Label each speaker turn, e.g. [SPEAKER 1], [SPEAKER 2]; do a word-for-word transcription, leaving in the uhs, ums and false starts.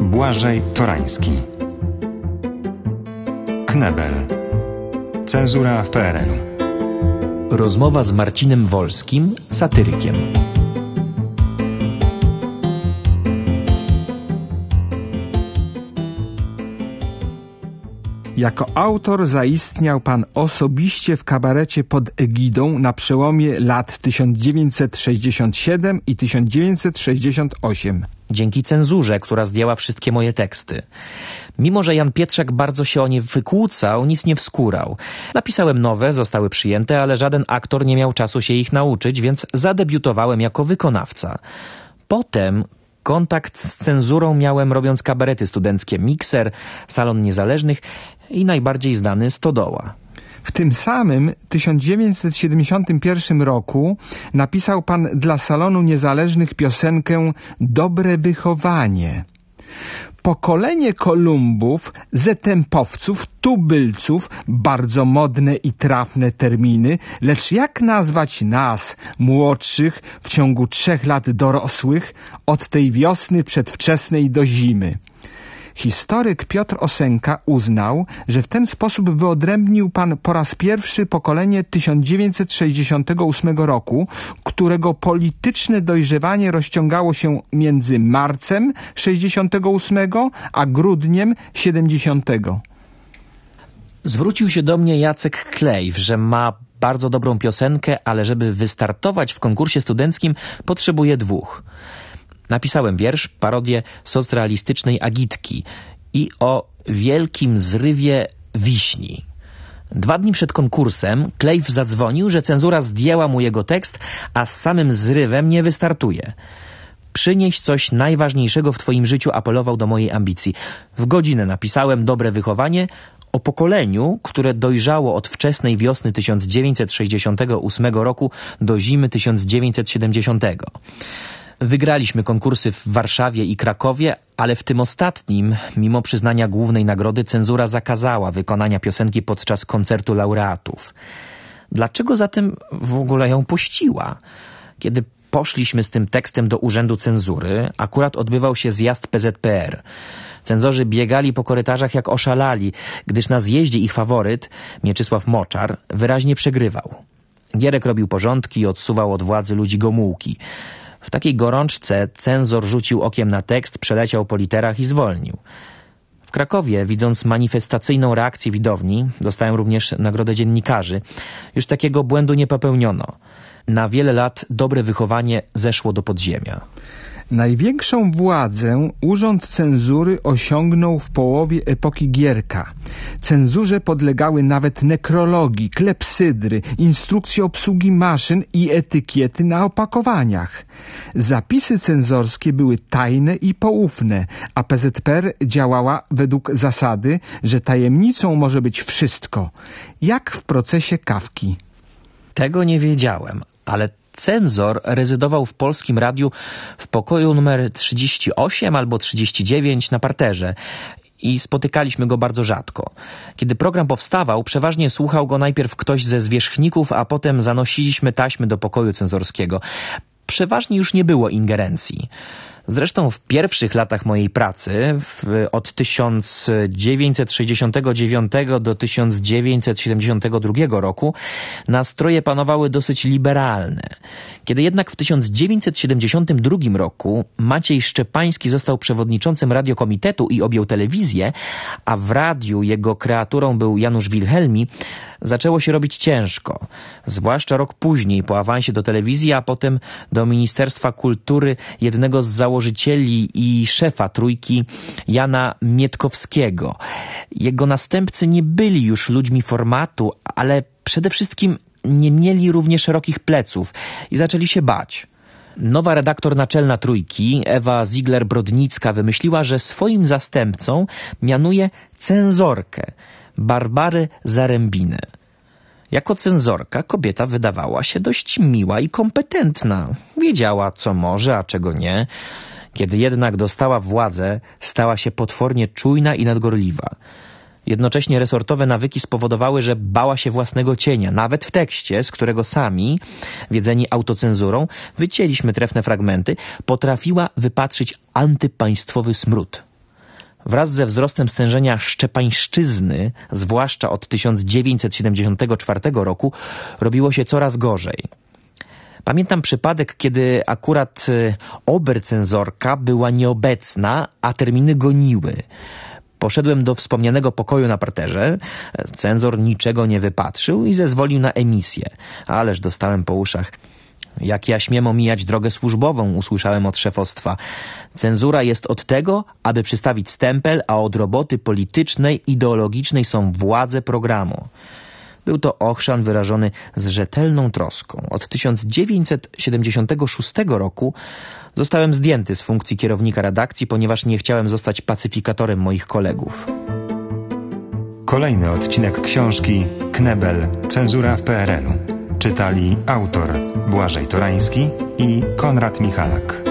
[SPEAKER 1] Błażej Torański. Knebel. Cenzura w P R L-u.
[SPEAKER 2] Rozmowa z Marcinem Wolskim, satyrykiem.
[SPEAKER 3] Jako autor zaistniał pan osobiście w kabarecie pod egidą na przełomie lat tysiąc dziewięćset sześćdziesiąt siedem i tysiąc dziewięćset sześćdziesiąt osiem.
[SPEAKER 2] Dzięki cenzurze, która zdjęła wszystkie moje teksty. Mimo że Jan Pietrzak bardzo się o nie wykłócał, nic nie wskórał. Napisałem nowe, zostały przyjęte, ale żaden aktor nie miał czasu się ich nauczyć, więc zadebiutowałem jako wykonawca. Potem kontakt z cenzurą miałem robiąc kabarety studenckie Mikser, Salon Niezależnych i najbardziej znany Stodoła.
[SPEAKER 3] W tym samym tysiąc dziewięćset siedemdziesiątym pierwszym roku napisał pan dla Salonu Niezależnych piosenkę Dobre wychowanie. Pokolenie Kolumbów, zetempowców, tubylców, bardzo modne i trafne terminy, lecz jak nazwać nas, młodszych, w ciągu trzech lat dorosłych, od tej wiosny przedwczesnej do zimy? Historyk Piotr Osenka uznał, że w ten sposób wyodrębnił pan po raz pierwszy pokolenie tysiąc dziewięćset sześćdziesiątego ósmego roku, którego polityczne dojrzewanie rozciągało się między marcem sześćdziesiątego ósmego a grudniem siedemdziesiątego.
[SPEAKER 2] Zwrócił się do mnie Jacek Klejw, że ma bardzo dobrą piosenkę, ale żeby wystartować w konkursie studenckim potrzebuje dwóch. Napisałem wiersz, parodię socrealistycznej Agitki i o wielkim zrywie wiśni. Dwa dni przed konkursem Klejw zadzwonił, że cenzura zdjęła mu jego tekst, a z samym zrywem nie wystartuje. Przynieś coś najważniejszego w twoim życiu, apelował do mojej ambicji. W godzinę napisałem Dobre wychowanie o pokoleniu, które dojrzało od wczesnej wiosny tysiąc dziewięćset sześćdziesiątego ósmego roku do zimy tysiąc dziewięćset siedemdziesiątego. Wygraliśmy konkursy w Warszawie i Krakowie, ale w tym ostatnim, mimo przyznania głównej nagrody, cenzura zakazała wykonania piosenki podczas koncertu laureatów. Dlaczego zatem w ogóle ją puściła? Kiedy poszliśmy z tym tekstem do Urzędu Cenzury, akurat odbywał się zjazd P Z P R. Cenzorzy biegali po korytarzach jak oszalali, gdyż na zjeździe ich faworyt, Mieczysław Moczar, wyraźnie przegrywał. Gierek robił porządki i odsuwał od władzy ludzi Gomułki. W takiej gorączce cenzor rzucił okiem na tekst, przeleciał po literach i zwolnił. W Krakowie, widząc manifestacyjną reakcję widowni, dostałem również nagrodę dziennikarzy. Już takiego błędu nie popełniono. Na wiele lat dobre wychowanie zeszło do podziemia.
[SPEAKER 3] Największą władzę Urząd Cenzury osiągnął w połowie epoki Gierka. Cenzurze podlegały nawet nekrologi, klepsydry, instrukcje obsługi maszyn i etykiety na opakowaniach. Zapisy cenzorskie były tajne i poufne, a P Z P R działała według zasady, że tajemnicą może być wszystko, jak w procesie Kafki.
[SPEAKER 2] Tego nie wiedziałem, ale cenzor rezydował w Polskim Radiu w pokoju numer trzydzieści osiem albo trzydzieści dziewięć na parterze i spotykaliśmy go bardzo rzadko. Kiedy program powstawał, przeważnie słuchał go najpierw ktoś ze zwierzchników, a potem zanosiliśmy taśmy do pokoju cenzorskiego. Przeważnie już nie było ingerencji. Zresztą w pierwszych latach mojej pracy, w, od tysiąc dziewięćset sześćdziesiątego dziewiątego do tysiąc dziewięćset siedemdziesiątego drugiego roku, nastroje panowały dosyć liberalne. Kiedy jednak w tysiąc dziewięćset siedemdziesiątym drugim roku Maciej Szczepański został przewodniczącym radiokomitetu i objął telewizję, a w radiu jego kreaturą był Janusz Wilhelmi, zaczęło się robić ciężko. Zwłaszcza rok później, po awansie do telewizji, a potem do Ministerstwa Kultury, jednego z założycieli i szefa Trójki, Jana Mietkowskiego. Jego następcy nie byli już ludźmi formatu, ale przede wszystkim nie mieli równie szerokich pleców i zaczęli się bać. Nowa redaktor naczelna Trójki, Ewa Ziegler-Brodnicka, wymyśliła, że swoim zastępcą mianuje cenzorkę, Barbarę Zarębinę. Jako cenzorka kobieta wydawała się dość miła i kompetentna. Wiedziała, co może, a czego nie. Kiedy jednak dostała władzę, stała się potwornie czujna i nadgorliwa. Jednocześnie resortowe nawyki spowodowały, że bała się własnego cienia. Nawet w tekście, z którego sami, wiedzeni autocenzurą, wycięliśmy trefne fragmenty, potrafiła wypatrzyć antypaństwowy smród. Wraz ze wzrostem stężenia szczepańszczyzny, zwłaszcza od tysiąc dziewięćset siedemdziesiątego czwartego roku, robiło się coraz gorzej. Pamiętam przypadek, kiedy akurat obercenzorka była nieobecna, a terminy goniły. Poszedłem do wspomnianego pokoju na parterze, cenzor niczego nie wypatrzył i zezwolił na emisję. Ależ dostałem po uszach. Jak ja śmiem omijać drogę służbową, usłyszałem od szefostwa. Cenzura jest od tego, aby przystawić stempel, a od roboty politycznej, ideologicznej są władze programu. Był to ochrzan wyrażony z rzetelną troską. Od tysiąc dziewięćset siedemdziesiątego szóstego roku zostałem zdjęty z funkcji kierownika redakcji, ponieważ nie chciałem zostać pacyfikatorem moich kolegów.
[SPEAKER 1] Kolejny odcinek książki Knebel. Cenzura w P R L u. Czytali autor Błażej Torański i Konrad Michalak.